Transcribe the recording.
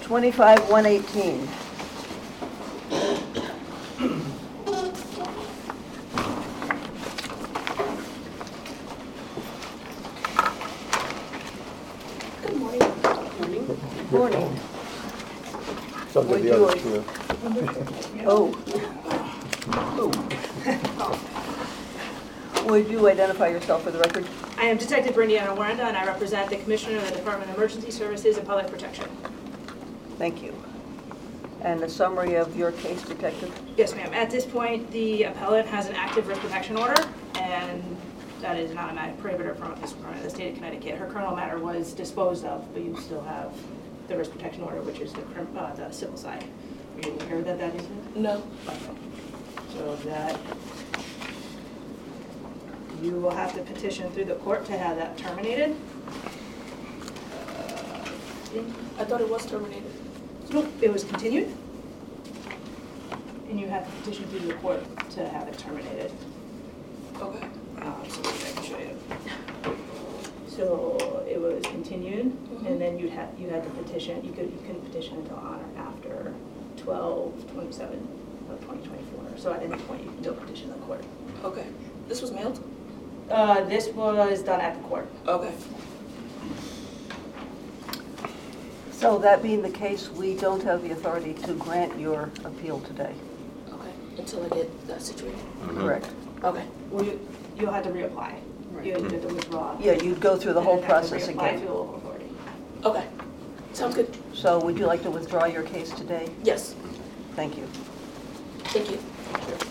25-118. Good morning. Good morning. Some of the others, yeah. Oh. Would you identify yourself for the record? I am Detective Brendiana Warrenda, and I represent the Commissioner of the Department of Emergency Services and Public Protection. Thank you. And a summary of your case, Detective? Yes, ma'am. At this point, the appellant has an active risk protection order, and that is an automatic prohibitor from the state of Connecticut. Her criminal matter was disposed of, but you still have the risk protection order, which is the civil side. Are you aware that that is it? No. So that you will have to petition through the court to have that terminated. I thought it was terminated. Nope, it was continued. And you have to petition through the court to have it terminated. Okay. So I can show you. So it was continued, and then you had to petition. You couldn't petition until on or after 12/27 of 2024. So at any point you can still petition the court. Okay. This was mailed? This was done at the court. Okay. So that being the case, we don't have the authority to grant your appeal today. Okay. Until I get that situated. Correct. Okay. Well, you'll have to reapply. You have to withdraw. Yeah, you'd go through the whole And then have to process reapply again. to the local authority. Okay. Sounds good. So would you like to withdraw your case today? Yes. Thank you. Thank you.